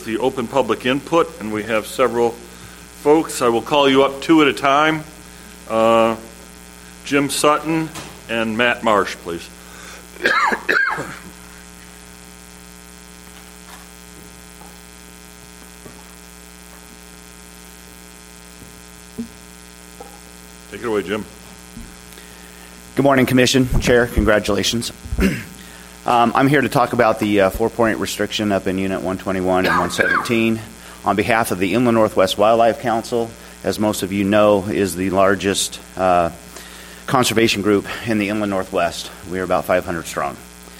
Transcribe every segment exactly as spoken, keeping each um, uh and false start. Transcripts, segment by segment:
The open public input, and we have several folks. I will call you up two at a time. Uh, Jim Sutton and Matt Marsh, please. Take it away, Jim. Good morning, Commission, Chair. Congratulations. Um, I'm here to talk about the uh, four-point restriction up in Unit one twenty-one and one seventeen. On behalf of the Inland Northwest Wildlife Council, as most of you know, is the largest uh, conservation group in the Inland Northwest. We are about five hundred strong.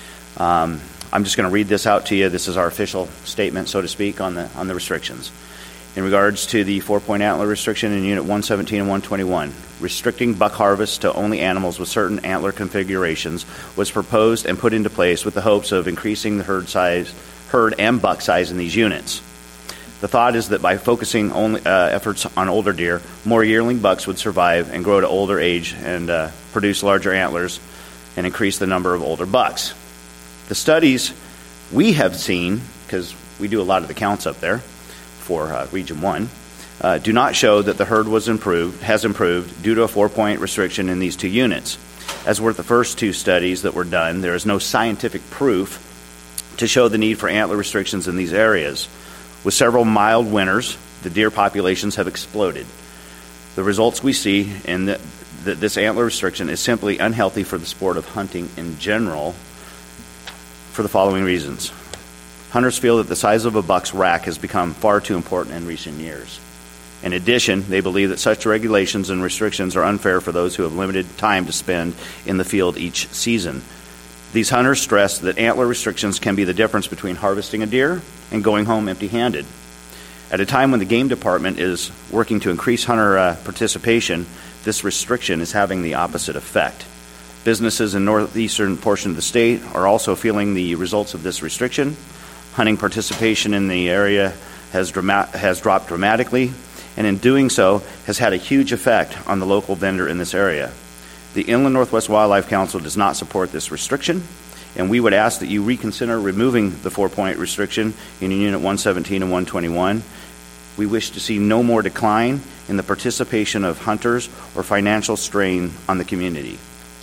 Um, I'm just going to read this out to you. This is our official statement, so to speak, on the on the restrictions. In regards to the four-point antler restriction in Unit one seventeen and one twenty-one, restricting buck harvest to only animals with certain antler configurations was proposed and put into place with the hopes of increasing the herd size, herd and buck size in these units. The thought is that by focusing only uh, efforts on older deer, more yearling bucks would survive and grow to older age and uh, produce larger antlers and increase the number of older bucks. The studies we have seen, because we do a lot of the counts up there, for uh, Region one, uh, do not show that the herd was improved, has improved due to a four-point restriction in these two units. As were the first two studies that were done, there is no scientific proof to show the need for antler restrictions in these areas. With several mild winters, the deer populations have exploded. The results we see in the, the, this antler restriction is simply unhealthy for the sport of hunting in general for the following reasons. Hunters feel that the size of a buck's rack has become far too important in recent years. In addition, they believe that such regulations and restrictions are unfair for those who have limited time to spend in the field each season. These hunters stress that antler restrictions can be the difference between harvesting a deer and going home empty-handed. At a time when the Game Department is working to increase hunter uh, participation, this restriction is having the opposite effect. Businesses in the northeastern portion of the state are also feeling the results of this restriction. Hunting participation in the area has, drama- has dropped dramatically, and in doing so has had a huge effect on the local vendor in this area. The Inland Northwest Wildlife Council does not support this restriction, and we would ask that you reconsider removing the four-point restriction in Unit one seventeen and one twenty-one. We wish to see no more decline in the participation of hunters or financial strain on the community.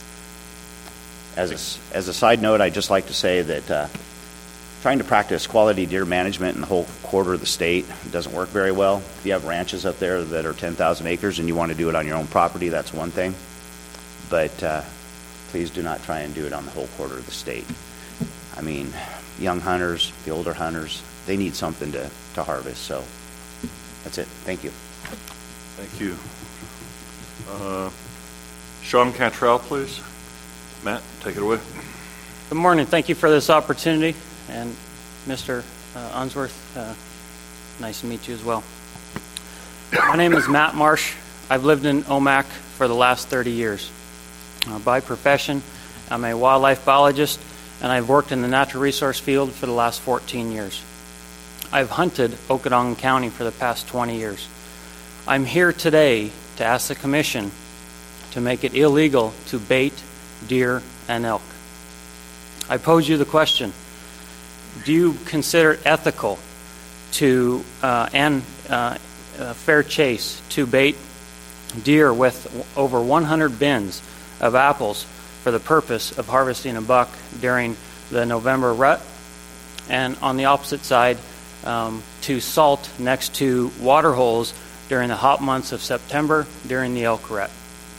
As a, as a side note, I'd just like to say that uh, trying to practice quality deer management in the whole quarter of the state doesn't work very well. If you have ranches up there that are ten thousand acres and you want to do it on your own property, that's one thing. But uh, please do not try and do it on the whole quarter of the state. I mean, young hunters, the older hunters, they need something to, to harvest. So that's it. Thank you. Thank you. Uh, Sean Cantrell, please. Matt, take it away. Good morning. Thank you for this opportunity. And Mister Uh, Unsworth, uh, nice to meet you as well. My name is Matt Marsh. I've lived in Omak for the last thirty years. Uh, by profession, I'm a wildlife biologist, and I've worked in the natural resource field for the last fourteen years. I've hunted Okanagan County for the past twenty years. I'm here today to ask the Commission to make it illegal to bait deer and elk. I pose you the question: do you consider it ethical to uh, and uh, uh, fair chase to bait deer with over one hundred bins of apples for the purpose of harvesting a buck during the November rut, and on the opposite side, um, to salt next to water holes during the hot months of September during the elk rut?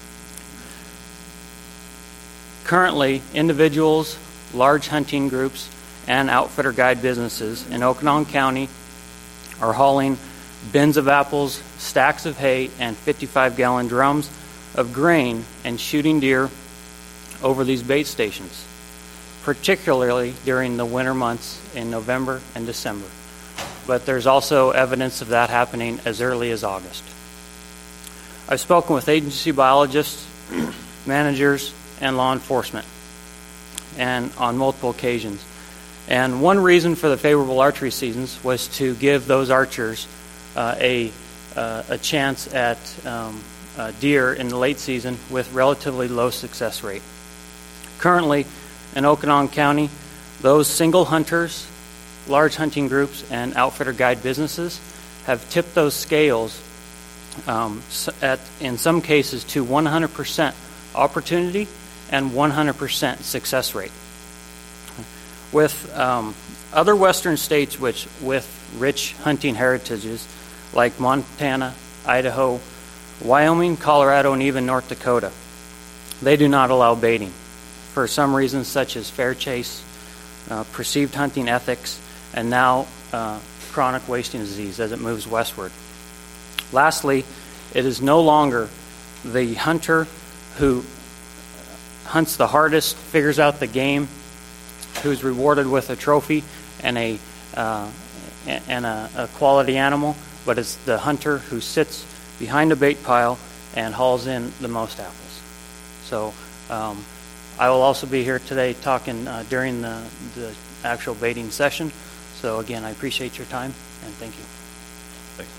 Currently, individuals, large hunting groups, and outfitter guide businesses in Okanagan County are hauling bins of apples, stacks of hay, and fifty-five gallon drums of grain and shooting deer over these bait stations, particularly during the winter months in November and December. But there's also evidence of that happening as early as August. I've spoken with agency biologists, managers, and law enforcement, and on multiple occasions. And one reason for the favorable archery seasons was to give those archers uh, a uh, a chance at um, uh, deer in the late season with relatively low success rate. Currently, in Okanagan County, those single hunters large hunting groups and outfitter guide businesses have tipped those scales um, at, in some cases, to one hundred percent opportunity and one hundred percent success rate. With um, other western states which with rich hunting heritages like Montana, Idaho, Wyoming, Colorado, and even North Dakota, they do not allow baiting for some reasons such as fair chase, uh, perceived hunting ethics, and now uh, chronic wasting disease as it moves westward. Lastly, it is no longer the hunter who hunts the hardest, figures out the game, who's rewarded with a trophy and a uh, and a, a quality animal, but it's the hunter who sits behind a bait pile and hauls in the most apples. So um, I will also be here today talking uh, during the, the actual baiting session. So again, I appreciate your time and thank you. Thanks.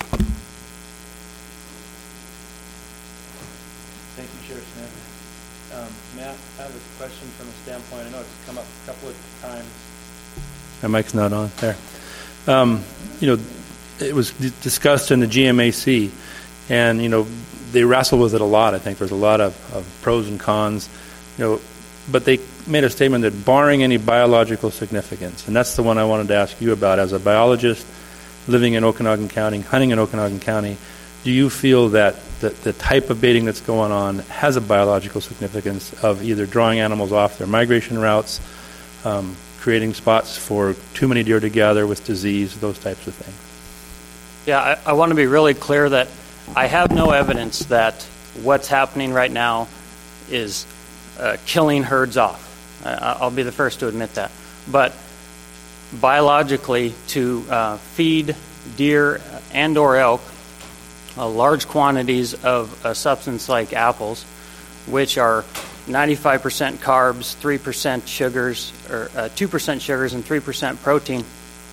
Thank you, Sheriff Smith. Um, Matt, I have a question from a standpoint. I know it's come up a couple of times. My mic's not on there. Um, you know, it was d- discussed in the G M A C, and you know they wrestle with it a lot. I think there's a lot of, of pros and cons. You know, but they made a statement that barring any biological significance, and that's the one I wanted to ask you about. As a biologist living in Okanogan County, hunting in Okanogan County, do you feel that the, the type of baiting that's going on has a biological significance of either drawing animals off their migration routes, um, creating spots for too many deer to gather with disease, those types of things? Yeah, I, I want to be really clear that I have no evidence that what's happening right now is uh, killing herds off. I, I'll be the first to admit that. But biologically, to uh, feed deer and or elk uh, large quantities of a substance like apples, which are ninety-five percent carbs, three percent sugars, or uh, two percent sugars and three percent protein,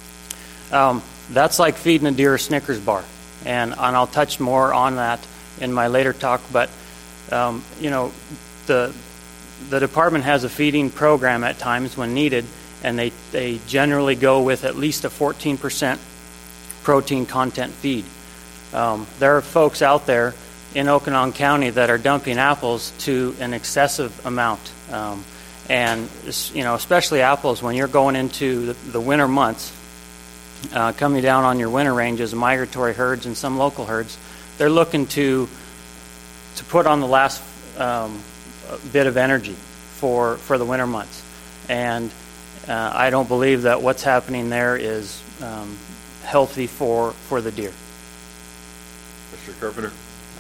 um, that's like feeding a deer a Snickers bar. And, and I'll touch more on that in my later talk. But, um, you know, the the department has a feeding program at times when needed, and they, they generally go with at least a fourteen percent protein content feed. Um, there are folks out there in Okanogan County that are dumping apples to an excessive amount. Um, and, you know, especially apples when you're going into the, the winter months, uh, coming down on your winter ranges, migratory herds and some local herds, they're looking to to put on the last um, bit of energy for, for the winter months. And uh, I don't believe that what's happening there is um, healthy for, for the deer. Mister Carpenter.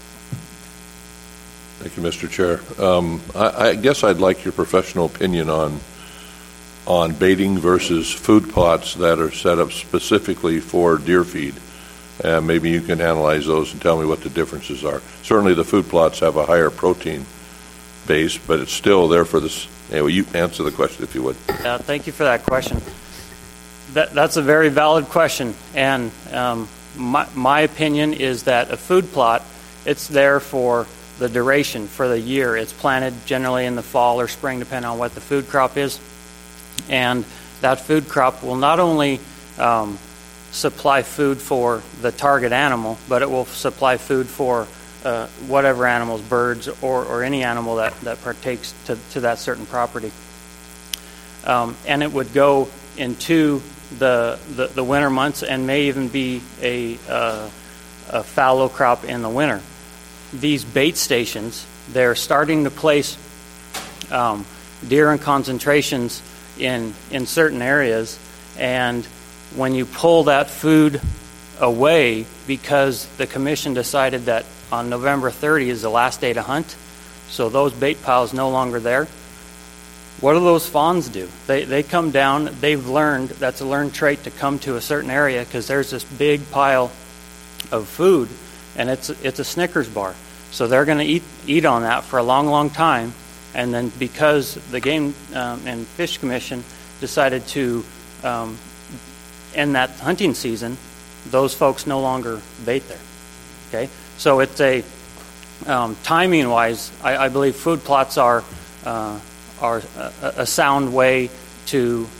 Thank you, Mister Chair. Um, I, I guess I'd like your professional opinion on on baiting versus food plots that are set up specifically for deer feed. Uh, maybe you can analyze those and tell me what the differences are. Certainly the food plots have a higher protein base, but it's still there for this. Anyway, you answer the question if you would. Uh, thank you for that question. That, that's a very valid question. And um, my, my opinion is that a food plot, it's there for the duration, for the year. It's planted generally in the fall or spring, depending on what the food crop is. And that food crop will not only um, supply food for the target animal, but it will supply food for uh, whatever animals, birds, or, or any animal that, that partakes to, to that certain property. Um, and it would go into the, the, the winter months and may even be a, uh, a fallow crop in the winter. These bait stations, they're starting to place um, deer in concentrations in in certain areas, and when you pull that food away because the commission decided that on November thirtieth is the last day to hunt, so those bait piles no longer there, what do those fawns do? They they come down, they've learned, that's a learned trait to come to a certain area because there's this big pile of food, and it's it's a Snickers bar. So they're going to eat eat on that for a long, long time. And then because the Game um, and Fish Commission decided to um, end that hunting season, those folks no longer bait there. Okay, so it's a um, timing-wise, I, I believe food plots are uh, are a, a sound way to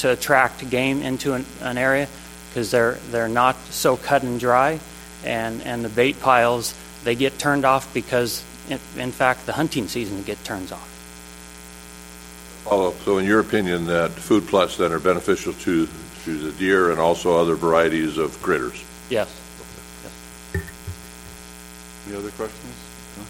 to attract game into an, an area because they're they're not so cut and dry, and and the bait piles, they get turned off because in, in fact the hunting season get turns off. Follow. So in your opinion, that food plots then are beneficial to to the deer and also other varieties of critters? Yes. Any other questions? No?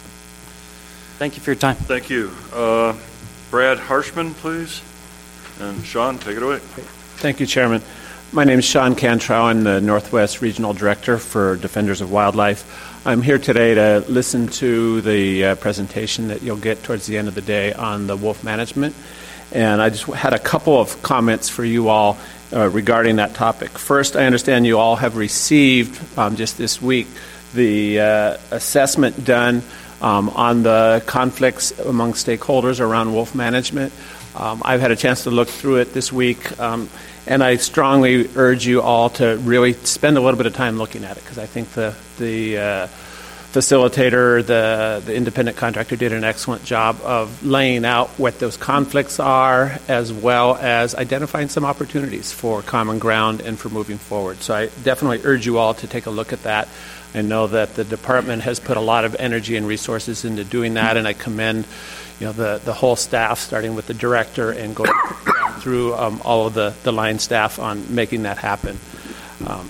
Thank you for your time. Thank you. Uh, Brad Harshman, please. And Sean, take it away. Thank you, Chairman. My name is Sean Cantrow. I'm the Northwest Regional Director for Defenders of Wildlife. I'm here today to listen to the uh, presentation that you'll get towards the end of the day on the wolf management. And I just had a couple of comments for you all uh, regarding that topic. First, I understand you all have received um, just this week the uh, assessment done um, on the conflicts among stakeholders around wolf management. Um, I've had a chance to look through it this week, um, and I strongly urge you all to really spend a little bit of time looking at it, because I think the the uh, facilitator, the the independent contractor did an excellent job of laying out what those conflicts are, as well as identifying some opportunities for common ground and for moving forward. So I definitely urge you all to take a look at that. I know that the department has put a lot of energy and resources into doing that, and I commend you know the, the whole staff, starting with the director and going down through um, all of the, the line staff on making that happen. Um,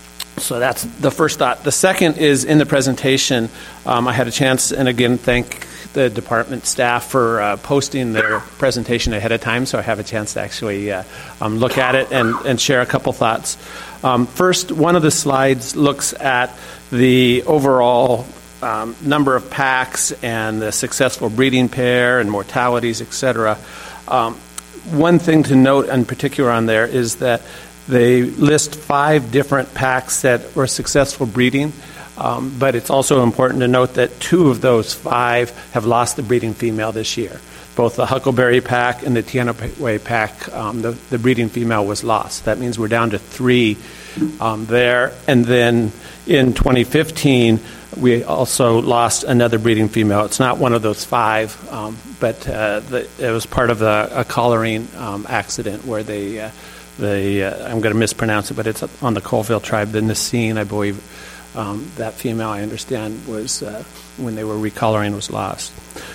so that's the first thought. The second is in the presentation, um, I had a chance, and again, thank the department staff for uh, posting their presentation ahead of time, so I have a chance to actually uh, um, look at it and, and share a couple thoughts. Um, first, one of the slides looks at the overall um, number of packs and the successful breeding pair and mortalities, et cetera. Um, one thing to note in particular on there is that they list five different packs that were successful breeding, um, but it's also important to note that two of those five have lost the breeding female this year. Both the Huckleberry pack and the Teanaway pack, um, the, the breeding female was lost. That means we're down to three um, there. And then in twenty fifteen, we also lost another breeding female. It's not one of those five, um, but uh, the, it was part of a, a collaring um, accident where they, uh, they uh, I'm going to mispronounce it, but it's on the Colville tribe, the Nasine, I believe. Um, that female, I understand, was uh, when they were recollaring, was lost.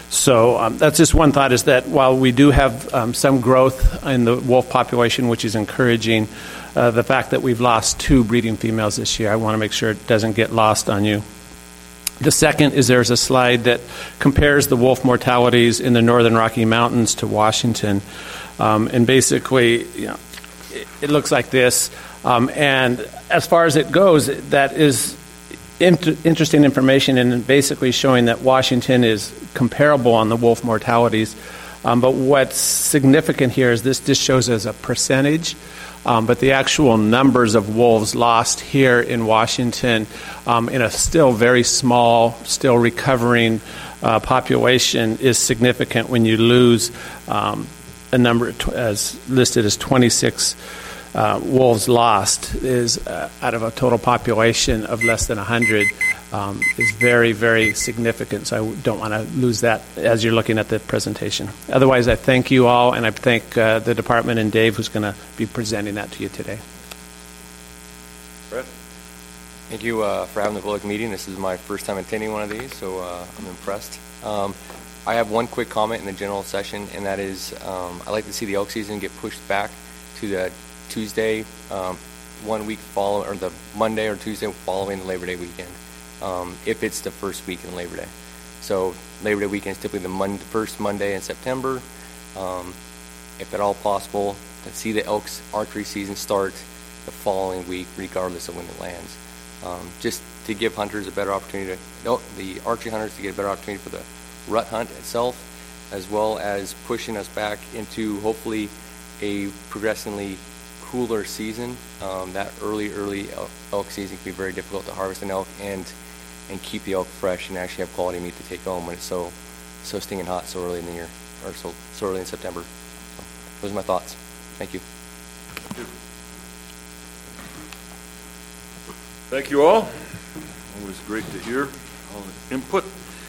So um, that's just one thought, is that while we do have um, some growth in the wolf population, which is encouraging, uh, the fact that we've lost two breeding females this year, I want to make sure it doesn't get lost on you. The second is there's a slide that compares the wolf mortalities in the northern Rocky Mountains to Washington. Um, and basically, you know, it, it looks like this. Um, and as far as it goes, that is Inter- interesting information, and basically showing that Washington is comparable on the wolf mortalities. Um, but what's significant here is this just shows as a percentage, um, but the actual numbers of wolves lost here in Washington um, in a still very small, still recovering uh, population is significant when you lose um, a number as listed as twenty-six Uh, wolves lost is uh, out of a total population of less than one hundred um, is very, very significant. So I don't want to lose that as you're looking at the presentation. Otherwise, I thank you all, and I thank uh, the department and Dave, who's going to be presenting that to you today. Brett? Thank you uh, for having the public meeting. This is my first time attending one of these, so uh, I'm impressed. Um, I have one quick comment in the general session, and that is um, I'd like to see the elk season get pushed back to the Tuesday, um, one week follow, or the Monday or Tuesday following the Labor Day weekend, um, if it's the first week in Labor Day. So Labor Day weekend is typically the mon- first Monday in September. Um, if at all possible, to see the elk's archery season start the following week, regardless of when it lands. Um, just to give hunters a better opportunity, to, no, the archery hunters to get a better opportunity for the rut hunt itself, as well as pushing us back into hopefully a progressively cooler season. Um, that early, early elk, elk season can be very difficult to harvest an elk and and keep the elk fresh and actually have quality meat to take home when it's so so stinging hot so early in the year, or so so early in September. So those are my thoughts. Thank you. Thank you. Thank you all. Always great to hear all the input.